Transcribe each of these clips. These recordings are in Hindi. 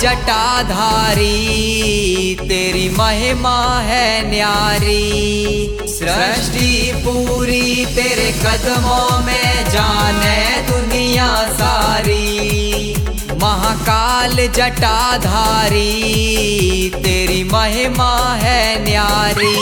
जटाधारी तेरी महिमा है न्यारी। सृष्टि पूरी तेरे कदमों में जाने दुनिया सारी। महाकाल जटाधारी तेरी महिमा है न्यारी।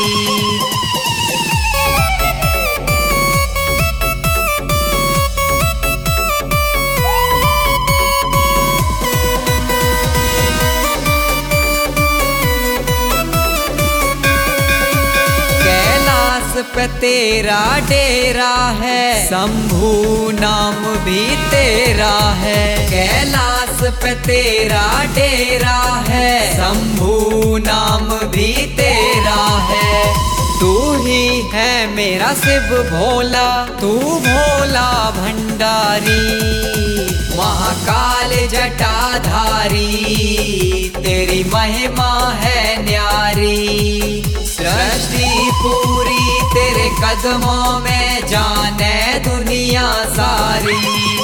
पे तेरा डेरा है, शंभू नाम भी तेरा है। कैलाश पे तेरा डेरा है, शंभू नाम भी तेरा है। तू ही है मेरा शिव भोला, तू भोला भंडारी। महाकाल जटाधारी तेरी महिमा है न्यारी। सृष्टि पूरी तेरे कदमों में जाने दुनिया सारी।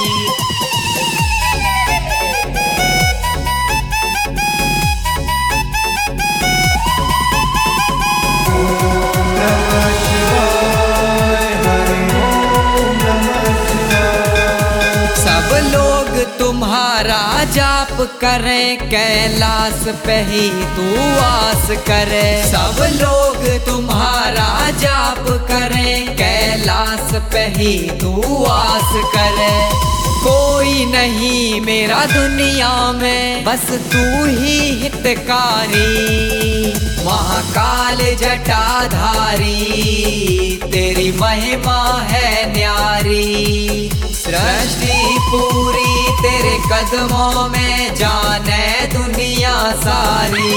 सब लोग तुम्हारा जाप करें, कैलाश पे ही तू वास करे। सब लोग तुम्हारा जाप करें, कैलाश पे ही तू वास करे। कोई नहीं मेरा दुनिया में, बस तू ही हितकारी। महाकाल जटाधारी तेरी महिमा है न्यारी। सृष्टि पूरी तेरे कदमों में जाने दुनिया सारी।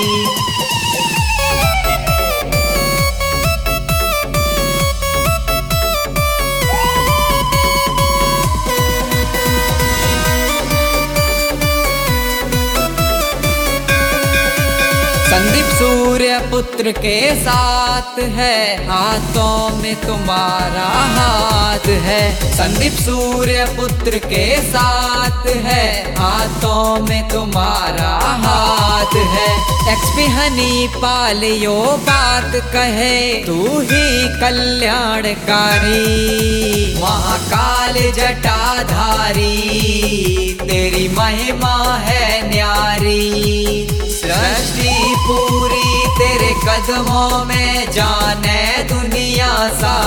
संदीप सूर्य पुत्र के साथ है, हाथों में तुम्हारा हाथ है। संदीप सूर्य पुत्र के साथ है, हाथों में तुम्हारा हाथ है। एक्सपी हनी पालियो बात कहे, तू ही कल्याणकारी। महाकाल जटाधारी तेरी महिमा है न्यारी। सृष्टि पूरी तेरे कदमों में जाने दुनिया सा